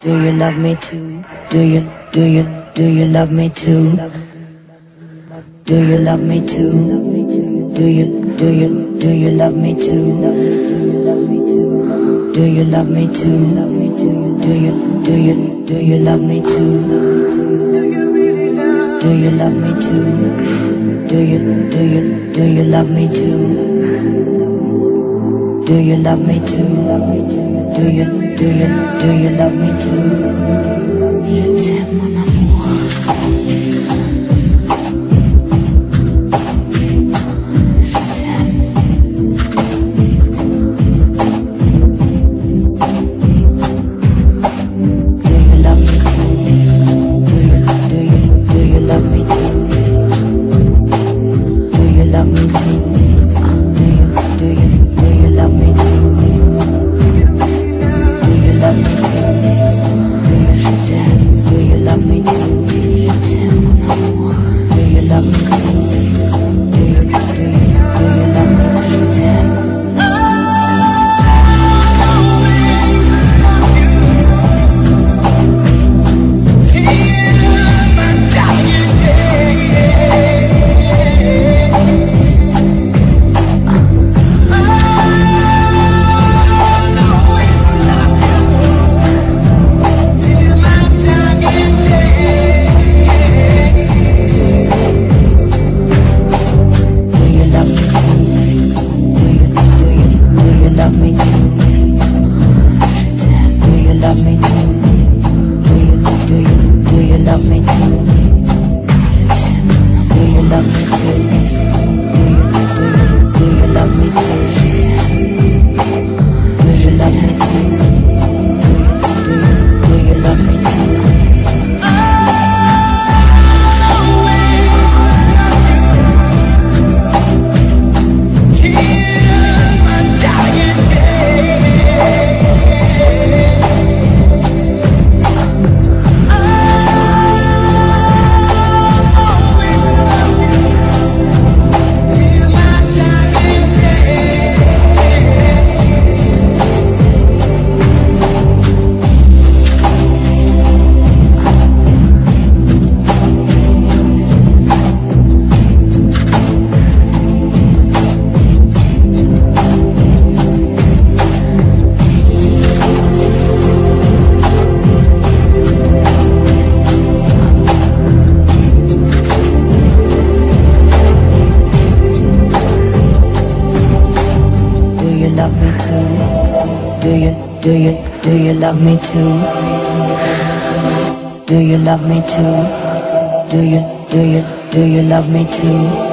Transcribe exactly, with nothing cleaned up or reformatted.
Do you love me too? Do you, do you, do you love me too? Do you love me too? Do you, do you, do you love me too? Do you love me too? Do you, do you, do you love me too? Do you love me too? Do you, do you, do you love me too? Do you love me too? Do you, do you, do you love me too? Je t'aime mon amour. Je t'aime. Do you love me too? Do you, do you, do you love me too? Do you love me too? Do you, do you, do you love me too? Do you love me too? Do you, je t'aime. Do you love me too? Je t'aime mon amour. Do you love me too? Do you, do you, do you love me too? Je t'aime. Do you, do you love me too? Do you love me too? Do you, do you, do you love me too?